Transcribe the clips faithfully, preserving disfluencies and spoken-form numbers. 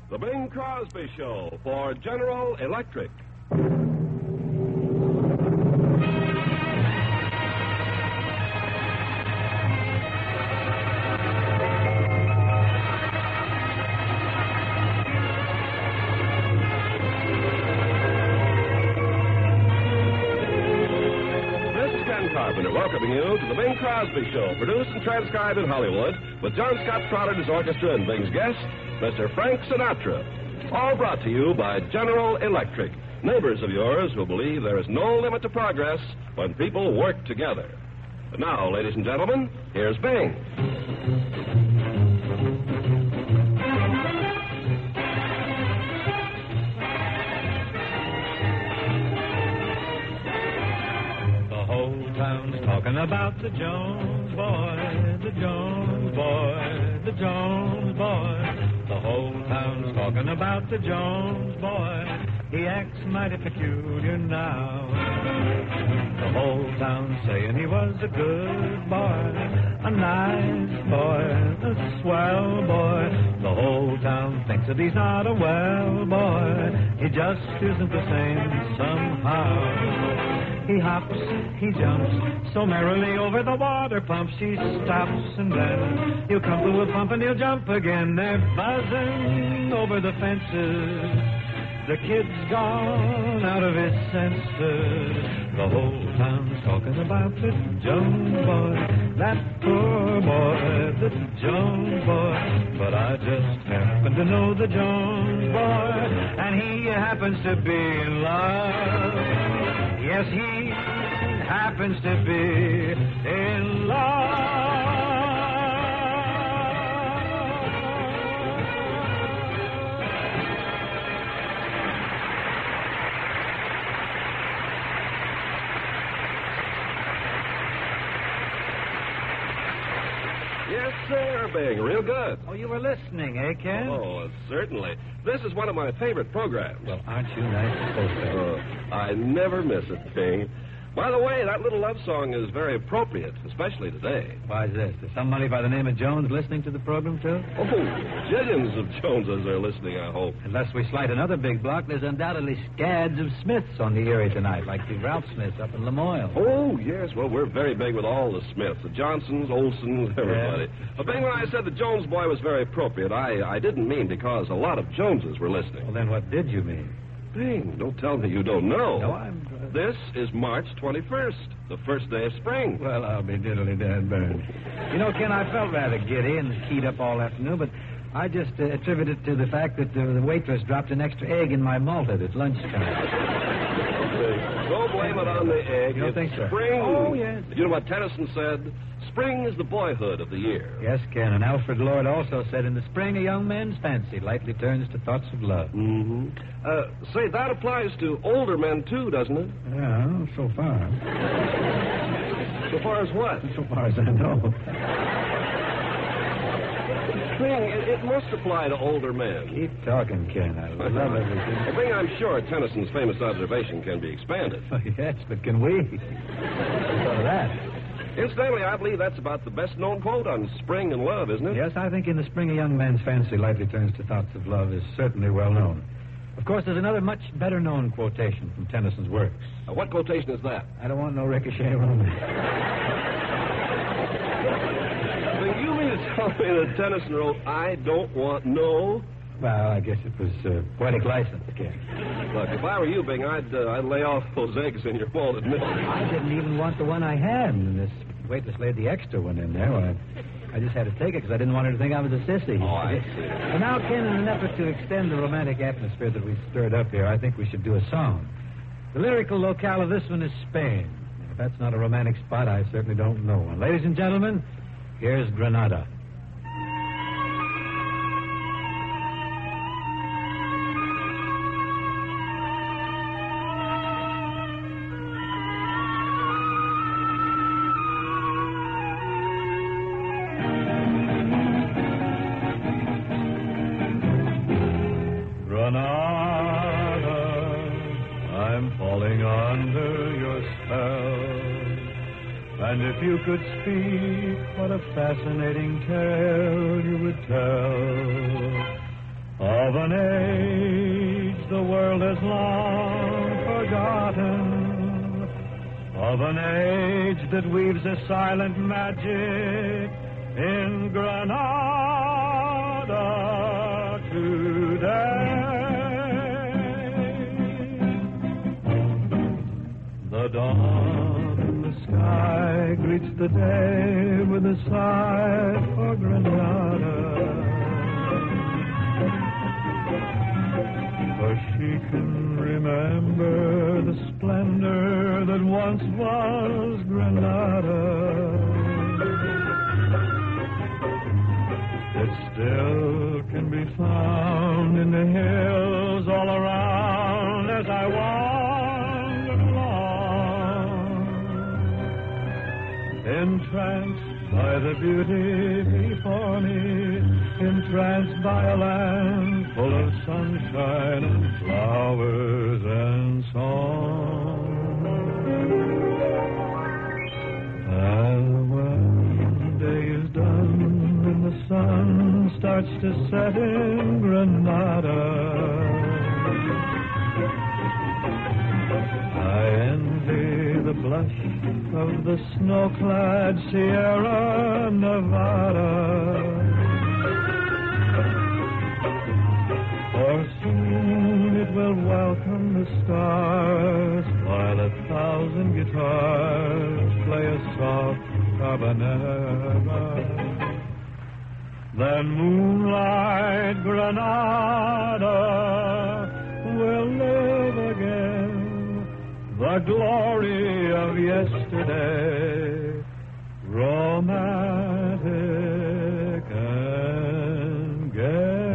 The Bing Crosby Show for General Electric. Welcoming you to the Bing Crosby Show, produced and transcribed in Hollywood, with John Scott Trotter and his orchestra and Bing's guest, Mister Frank Sinatra. All brought to you by General Electric, neighbors of yours who believe there is no limit to progress when people work together. And now, ladies and gentlemen, here's Bing. Talking about the Jones boy, the Jones boy, the Jones boy. The whole town's talking about the Jones boy. He acts mighty peculiar now. The whole town's saying he was a good boy, a nice boy, a swell boy. The whole town thinks that he's not a well boy. He just isn't the same somehow. He hops, he jumps, so merrily over the water pumps. He stops and then he'll come to a pump and he'll jump again. They're buzzing over the fences. The kid's gone out of his senses. The whole town's talking about the Jones boy, that poor boy, the Jones boy. But I just happen to know the Jones boy, and he happens to be in love. Yes, he happens to be in love. Yes, sir, Bing. Real good. Oh, you were listening, eh, Ken? Oh, certainly. This is one of my favorite programs. Well, aren't you nice supposed to? Uh, I never miss it, Bing. By the way, that little love song is very appropriate, especially today. Why is this? Is somebody by the name of Jones listening to the program, too? Oh, jillions of Joneses are listening, I hope. Unless we slight another big block, there's undoubtedly scads of Smiths on the Erie tonight, like the Ralph Smiths up in Lamoille. Oh, yes. Well, we're very big with all the Smiths, the Johnsons, Olsons, everybody. Yeah. But, Bing, when I said the Jones boy was very appropriate, I, I didn't mean because a lot of Joneses were listening. Well, then what did you mean? Bing, don't tell me you don't know. No, I'm... This is March twenty-first, the first day of spring. Well, I'll be diddly dead burned. You know, Ken, I felt rather giddy and keyed up all afternoon, but I just uh, attribute it to the fact that uh, the waitress dropped an extra egg in my malted at lunchtime. Don't blame it on the egg. You don't it's think so? Spring. Oh, yes. You know what Tennyson said? Spring is the boyhood of the year. Yes, Ken, and Alfred Lord also said, in the spring a young man's fancy lightly turns to thoughts of love. Mm-hmm. Uh, say, that applies to older men, too, doesn't it? Yeah, so far. So far as what? So far as I know. Bing, it, it must apply to older men. Keep talking, Ken. I love everything. Well, Bing, I'm sure Tennyson's famous observation can be expanded. Oh, yes, but can we? What of that? Incidentally, I believe that's about the best-known quote on spring and love, isn't it? Yes, I think in the spring a young man's fancy lightly turns to thoughts of love is certainly well known. Of course, there's another much better-known quotation from Tennyson's works. Uh, what quotation is that? I don't want no ricochet romance. Do you mean to tell me that Tennyson wrote, I don't want no... Well, I guess it was uh, poetic license, Ken. Look, if I were you, Bing, I'd, uh, I'd lay off those eggs in your malted milk. I didn't even want the one I had, and this waitress laid the extra one in there. Well, I, I just had to take it because I didn't want her to think I was a sissy. Oh, I see. Well, now, Ken, in an effort to extend the romantic atmosphere that we've stirred up here, I think we should do a song. The lyrical locale of this one is Spain. If that's not a romantic spot, I certainly don't know one. Ladies and gentlemen, here's Granada. And if you could speak, what a fascinating tale you would tell of of an age the world has long forgotten, of an age that weaves a silent magic in Granada today. The dawn in the sky greets the day with a sigh for Granada, for she can remember the splendor that once was Granada. It still can be found in the hills all around as I wander along, entranced by the beauty before me, entranced by a land full of sunshine and flowers and song. And when the day is done and the sun starts to set in Granada, I envy the blush of the snow-clad Sierra Nevada, for soon it will welcome the stars while a thousand guitars play a soft habanera. Then moonlight Granada will live again, the glory of yesterday, romantic and gay.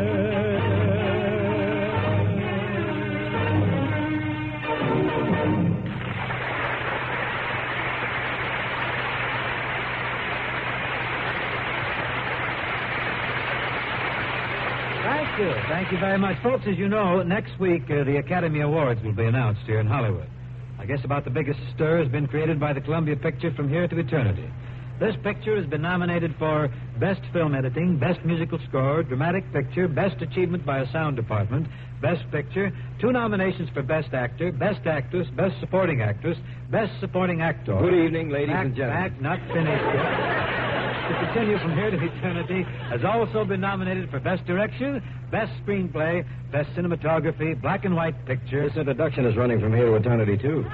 Thank you. Thank you very much. Folks, as you know, next week uh, the Academy Awards will be announced here in Hollywood. I guess about the biggest stir has been created by the Columbia picture From Here to Eternity. This picture has been nominated for Best Film Editing, Best Musical Score, Dramatic Picture, Best Achievement by a Sound Department, Best Picture, two nominations for Best Actor, Best Actress, Best Supporting Actress, Best Supporting Actor. Good evening, ladies back, and gentlemen. Back, not finished yet. To Continue From Here to Eternity has also been nominated for Best Direction, Best Screenplay, Best Cinematography, Black and White Picture. This introduction is running from here to eternity, too.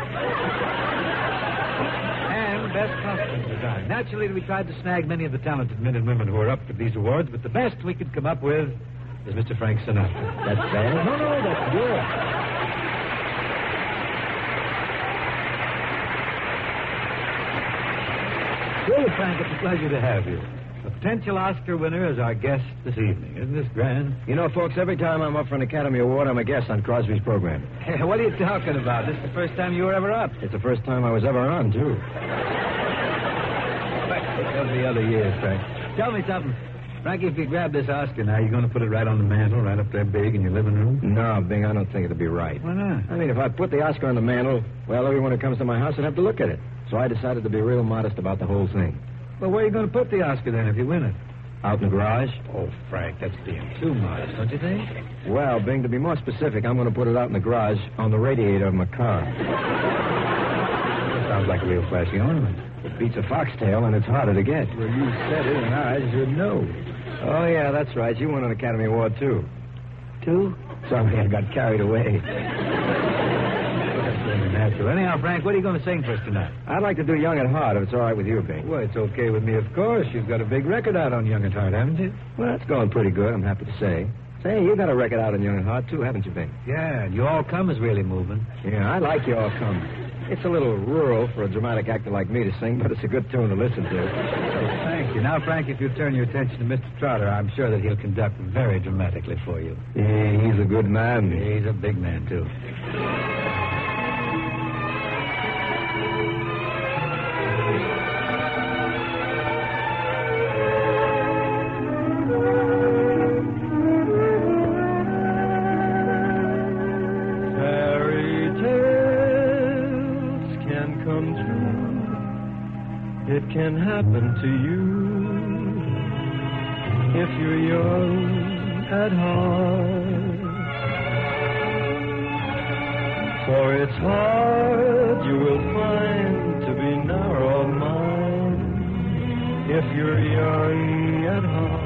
And Best Costume Design. Naturally, we tried to snag many of the talented men and women who are up for these awards, but the best we could come up with is Mister Frank Sinatra. That's bad? No, no, that's good. Well, Frank, it's a pleasure to have you. A potential Oscar winner is our guest this evening. Isn't this grand? You know, folks, every time I'm up for an Academy Award, I'm a guest on Crosby's program. Hey, what are you talking about? This is the first time you were ever up. It's the first time I was ever on, too. Of the other years, Frank. Tell me something. Frankie, if you grab this Oscar now, you're going to put it right on the mantle, right up there big in your living room? No, Bing, I don't think it'll be right. Why not? I mean, if I put the Oscar on the mantle, well, everyone who comes to my house would have to look at it. So I decided to be real modest about the whole thing. Well, where are you going to put the Oscar then if you win it? Out in the garage? Oh, Frank, that's being too modest, don't you think? Well, Bing, to be more specific, I'm going to put it out in the garage on the radiator of my car. That sounds like a real flashy ornament. It beats a foxtail, and it's harder to get. Well, you said it, and I should know. Oh, yeah, that's right. You won an Academy Award, too. Two? Sorry, I got carried away. That's only natural. Anyhow, Frank, what are you going to sing for us tonight? I'd like to do Young at Heart, if it's all right with you, Bing. Well, it's okay with me, of course. You've got a big record out on Young at Heart, haven't you? Well, it's going pretty good, I'm happy to say. Say, you got a record out on Young at Heart, too, haven't you, Bing? Yeah, and You All Come is really moving. Yeah, I like You All Come. It's a little rural for a dramatic actor like me to sing, but it's a good tune to listen to. Well, thank you. Now, Frank, if you turn your attention to Mister Trotter, I'm sure that he'll conduct very dramatically for you. Yeah, he's a good man. He's a big man, too. It can happen to you if you're young at heart. For it's hard, you will find, to be narrow of mind if you're young at heart.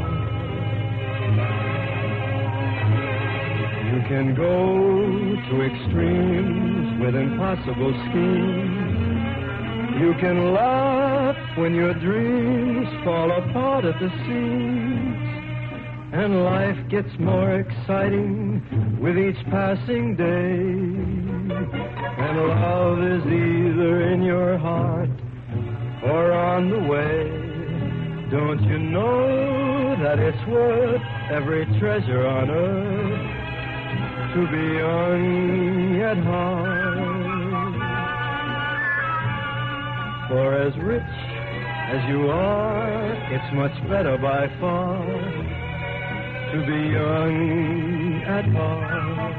You can go to extremes with impossible schemes. You can laugh when your dreams fall apart at the seams. And life gets more exciting with each passing day. And love is either in your heart or on the way. Don't you know that it's worth every treasure on earth to be young at heart? For as rich as you are, it's much better by far to be young at heart.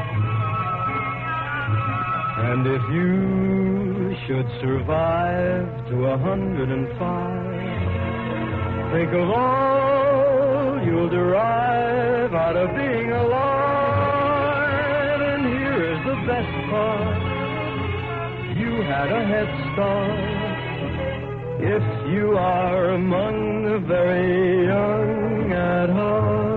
And if you should survive to a hundred and five, think of all you'll derive out of being alive. And here is the best part: you had a head start if you are among the very young at heart.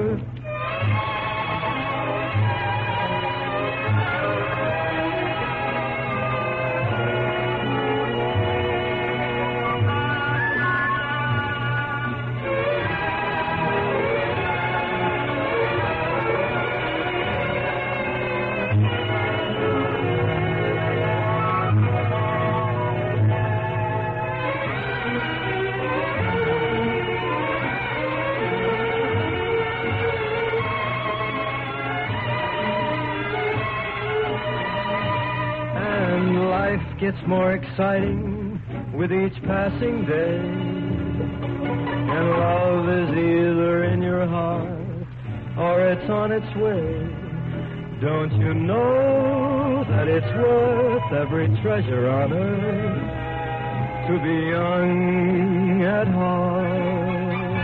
Gets more exciting with each passing day, and love is either in your heart or it's on its way. Don't you know that it's worth every treasure on earth to be young at heart?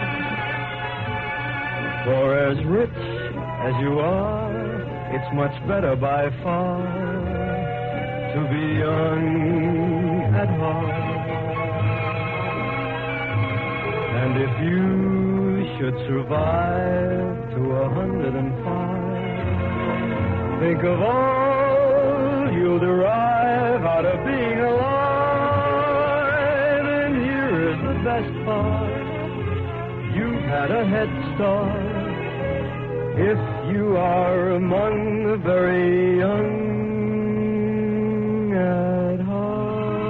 For as rich as you are, it's much better by far to be young at heart. And if you should survive to a hundred and five, think of all you'll derive out of being alive. And here is the best part: you've had a head start if you are among the very young at heart.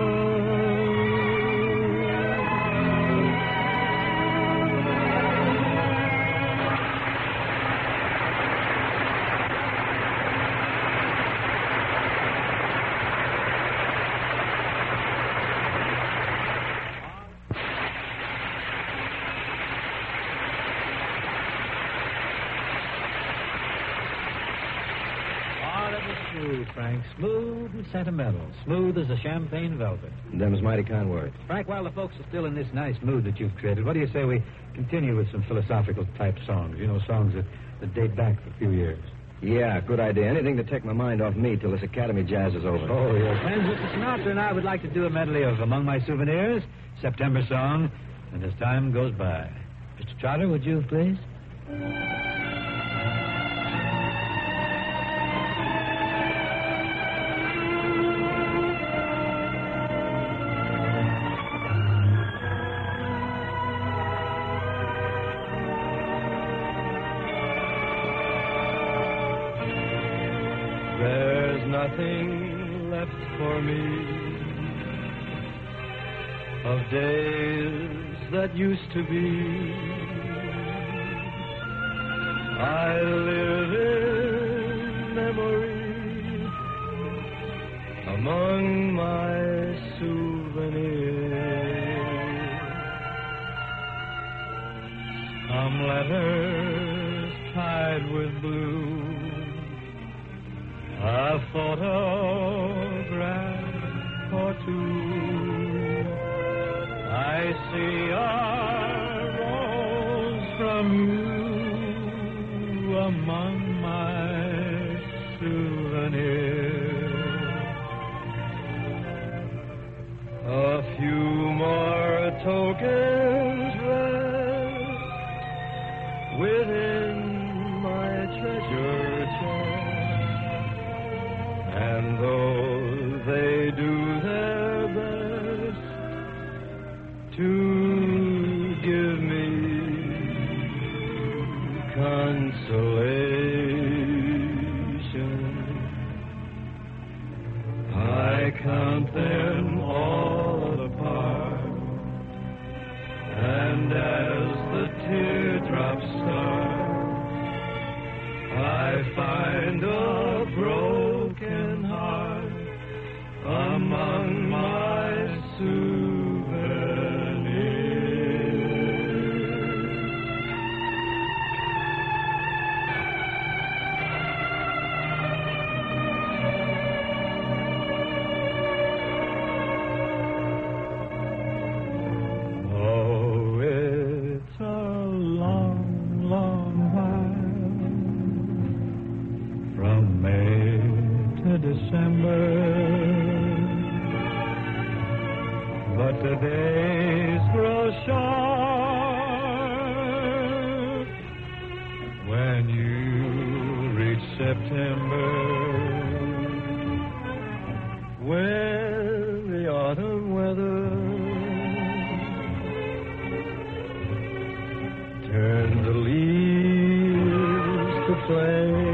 Smooth, Frank. Smooth and sentimental. Smooth as a champagne velvet. Them's mighty kind words. Frank, while the folks are still in this nice mood that you've created, what do you say we continue with some philosophical type songs? You know, songs that, that date back a few years. Yeah, good idea. Anything to take my mind off me till this Academy jazz is over. Oh, yes. And Mister Sinatra and I would like to do a medley of Among My Souvenirs, September Song, and As Time Goes By. Mister Trotter, would you, please? There's nothing left for me of days that used to be. I live in memory among my souvenirs. Some letters tied with blue, a photograph or two. I see a rose from you among my souvenirs. within my treasure chest. And though they do their best to give me consolation, I count them all apart, and as the teardrops start, I find a broken heart among my December, but the days grow short when you reach September, when the autumn weather turns the leaves to flame.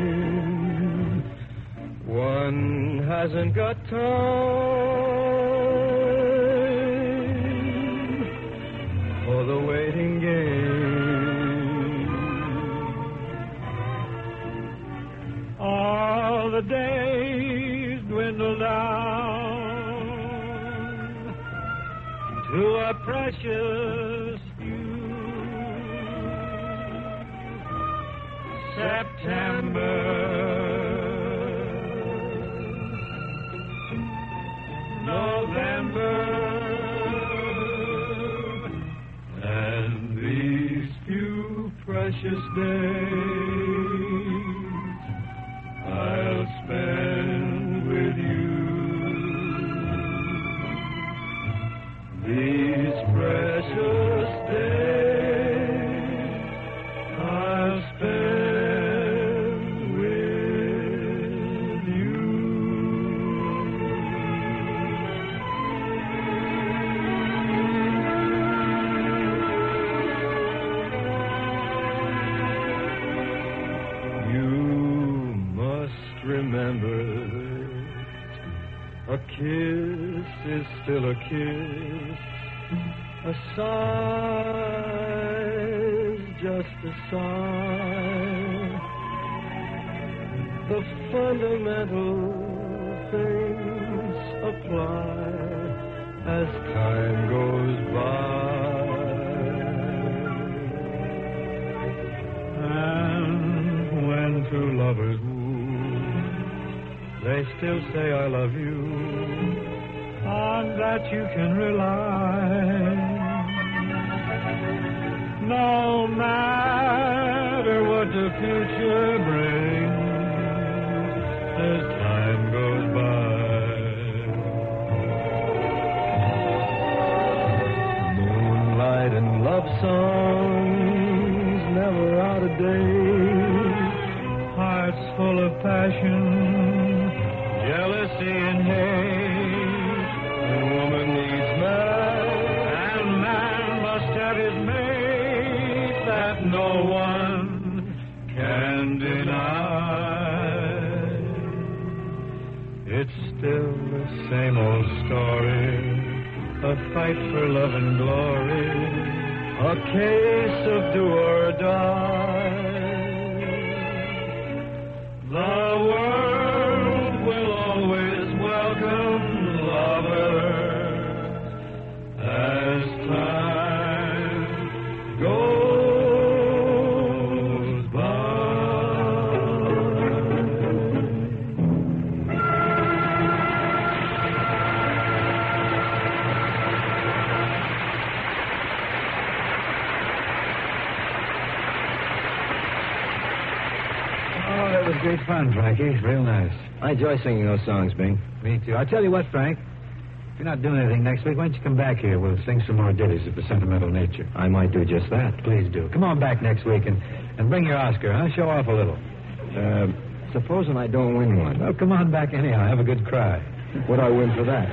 One hasn't got time for the waiting game. all the days dwindle down to a precious few. September, November, And these few precious days I'll spend with you. These precious days I'll spend with you. Remember that a kiss is still a kiss, a sigh is just a sigh. The fundamental things apply as time goes by. and when two lovers woo, they still say I love you, on that you can rely. No matter what the future brings as time goes by. Moonlight and love songs never out of date. Hearts full of passion, jealousy and hate. And woman needs man, And man must have his mate that no one can deny. It's still the same old story, a fight for love and glory, a case of do or die. the world will always welcome lovers as time goes by. Oh, that was great fun, Frankie. Real nice. I enjoy singing those songs, Bing. Me too. I tell you what, Frank. If you're not doing anything next week, why don't you come back here? We'll sing some more ditties of the sentimental nature. I might do just that. Please do. Come on back next week and, and bring your Oscar, huh? Show off a little. Uh, supposing I don't win one. Well, come on back anyhow. Have a good cry. What'd I win for that?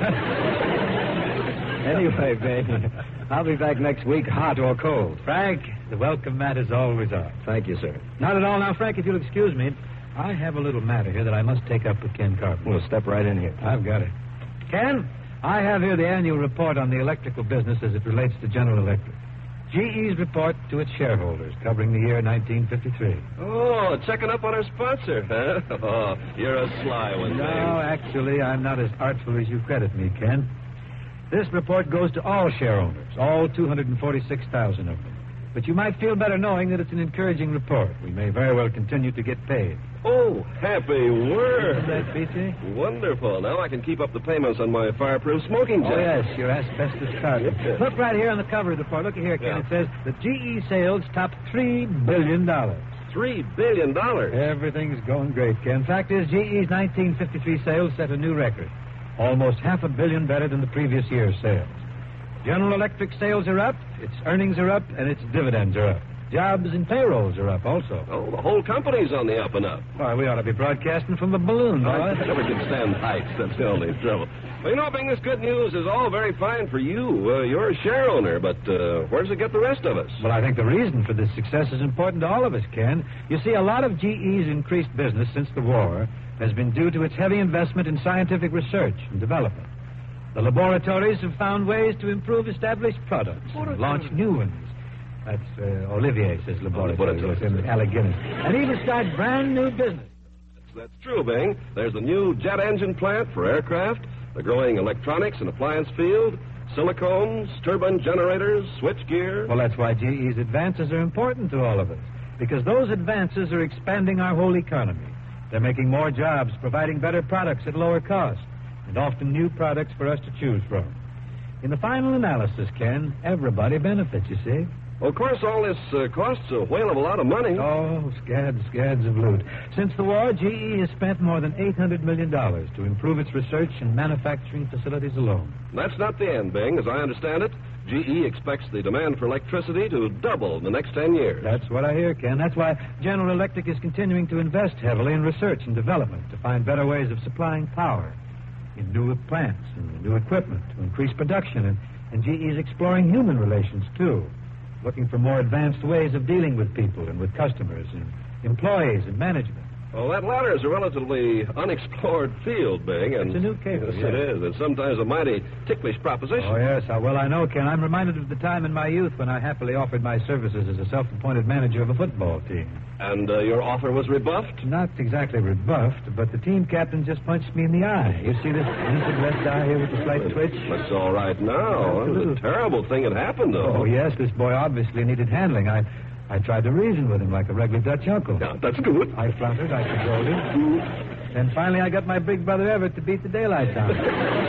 Anyway, baby, I'll be back next week, hot or cold. Frank, the welcome mat is always on. Thank you, sir. Not at all. Now, Frank, if you'll excuse me, I have a little matter here that I must take up with Ken Carpenter. We'll step right in here. I've got it. Ken, I have here the annual report on the electrical business as it relates to General Electric. G E's report to its shareholders covering the year nineteen fifty-three. Oh, checking up on our sponsor, huh? Oh, you're a sly one, No, Bing. actually, I'm not as artful as you credit me, Ken. This report goes to all share owners, all two hundred forty-six thousand of them. But you might feel better knowing that it's an encouraging report. We may very well continue to get paid. Oh, happy word. Isn't that, B T? Wonderful. Now I can keep up the payments on my fireproof smoking jacket. Oh, yes, your asbestos carpet. Yes. Look right here on the cover of the report. Look here, Ken. Yeah. It says the G E sales top three billion dollars. Three billion dollars. Everything's going great, Ken. Fact is, G E's nineteen fifty-three sales set a new record. Almost half a billion better than the previous year's sales. General Electric sales are up, its earnings are up, and its dividends are up. Jobs and payrolls are up also. Oh, the whole company's on the up and up. Why, we ought to be broadcasting from the balloon, boy. I never can stand heights. That's the only trouble. Well, you know, Bing, this good news is all very fine for you. Uh, you're a share owner, but uh, where does it get the rest of us? Well, I think the reason for this success is important to all of us, Ken. You see, a lot of G E's increased business since the war has been due to its heavy investment in scientific research and development. The laboratories have found ways to improve established products and launch new ones. That's uh, Olivier says laboratories. laboratories. It's in Alec Guinness. And even start brand new business. That's true, Bing. There's the new jet engine plant for aircraft, the growing electronics and appliance field, silicones, turbine generators, switchgear. Well, that's why G E's advances are important to all of us, because those advances are expanding our whole economy. They're making more jobs, providing better products at lower cost, and often new products for us to choose from. In the final analysis, Ken, everybody benefits, you see. Well, of course, all this uh, costs a whale of a lot of money. Oh, scads, scads of loot. Since the war, G E has spent more than eight hundred million dollars to improve its research and manufacturing facilities alone. That's not the end, Bing. As I understand it, G E expects the demand for electricity to double in the next ten years. That's what I hear, Ken. That's why General Electric is continuing to invest heavily in research and development to find better ways of supplying power in new plants and new equipment to increase production. And, and G E is exploring human relations, too, looking for more advanced ways of dealing with people and with customers and employees and management. Well, that latter is a relatively unexplored field, Bing, and It's a new cable, Yes, yeah. it is. It's sometimes a mighty ticklish proposition. Oh, yes. How well I know, Ken. I'm reminded of the time in my youth when I happily offered my services as a self-appointed manager of a football team. And uh, your offer was rebuffed? Not exactly rebuffed, but the team captain just punched me in the eye. You see this limpid left eye here with the slight twitch? That's all right now. It was a terrible thing that happened, though. Oh, yes. This boy obviously needed handling. I, I tried to reason with him like a regular Dutch uncle. Yeah, that's good. I flouted, I cajoled him. Then finally I got my big brother Everett to beat the daylights out of him.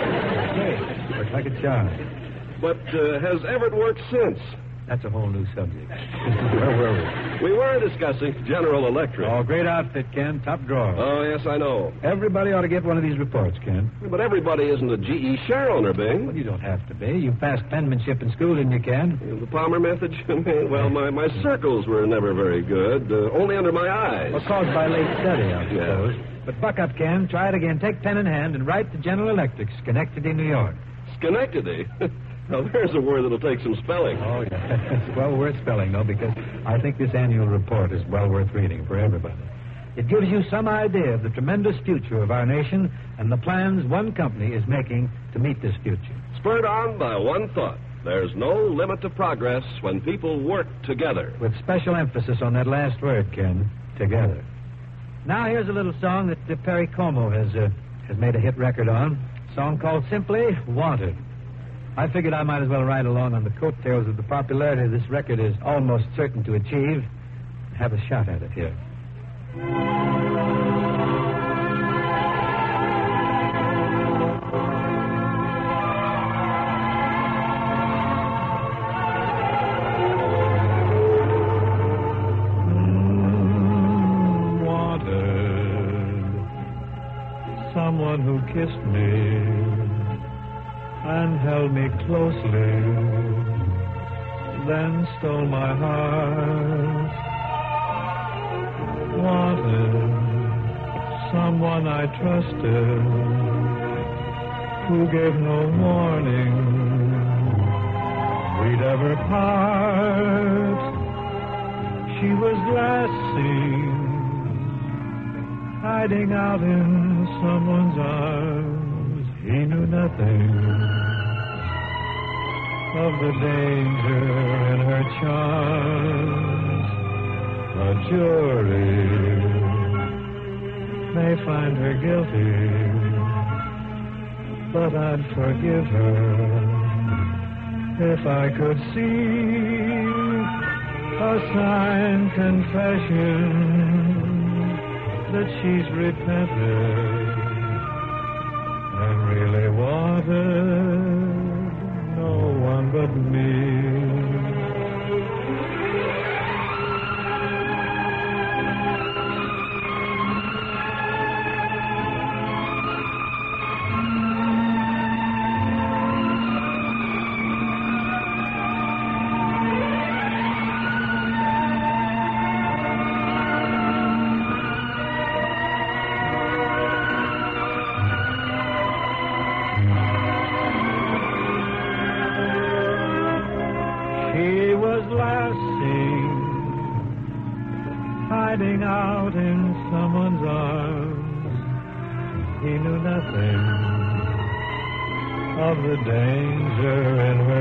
Hey, worked like a charm. But uh, has Everett worked since? That's a whole new subject. Where were we? We were discussing General Electric. Oh, great outfit, Ken. Top drawer. Oh, yes, I know. Everybody ought to get one of these reports, Ken. But everybody isn't a G E share owner, Well, Bing. you don't have to be. You passed penmanship in school, didn't you, Ken? The Palmer method, you mean? Well, my, my circles were never very good, uh, only under my eyes. Well, caused by late study, I Yeah. suppose. But buck up, Ken. Try it again. Take pen in hand and write to General Electric, Schenectady, New York. Schenectady. Now, there's a word that'll take some spelling. Oh, yeah. It's well worth spelling, though, because I think this annual report is well worth reading for everybody. It gives you some idea of the tremendous future of our nation and the plans one company is making to meet this future. Spurred on by one thought. There's no limit to progress when people work together. With special emphasis on that last word, Ken, together. Now here's a little song that uh, Perry Como has, uh, has made a hit record on. A song called simply Wanted. I figured I might as well ride along on the coattails of the popularity this record is almost certain to achieve. Have a shot at it here. Mm, wanted someone who kissed me and held me closely, then stole my heart. Wanted someone I trusted, who gave no warning we'd ever part. She was last seen hiding out in someone's arms. He knew nothing of the danger in her charms. A jury may find her guilty, but I'd forgive her if I could see a signed confession that she's repented and really wanted no one but me. Hiding out in someone's arms. He knew nothing of the danger in her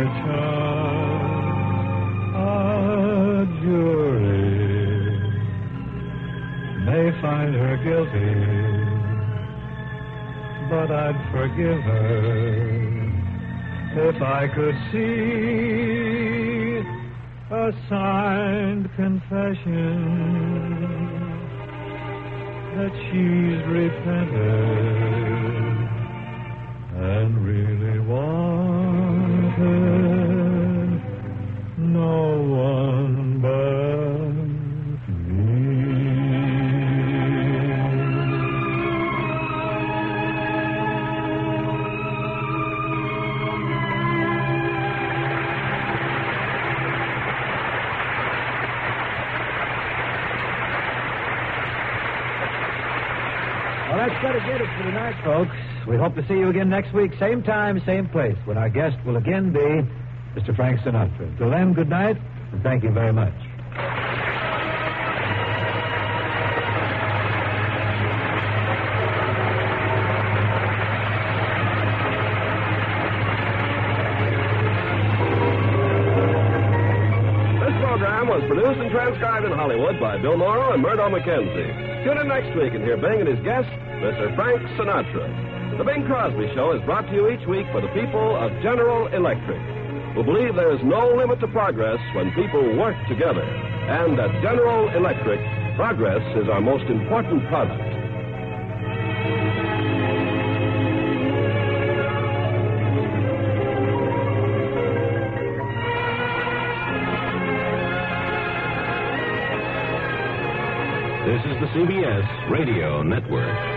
charm. A jury may find her guilty, but I'd forgive her if I could see a signed confession that she's repented and really wanted no one but me. Well, that's got to get it for tonight, folks. We hope to see you again next week, same time, same place, when our guest will again be Mister Frank Sinatra. Till then, good night, and thank you very much. This program was produced and transcribed in Hollywood by Bill Morrow and Murdo McKenzie. Tune in next week and hear Bing and his guest, Mister Frank Sinatra. The Bing Crosby Show is brought to you each week by the people of General Electric, who believe there is no limit to progress when people work together. And at General Electric, progress is our most important product. This is the C B S Radio Network.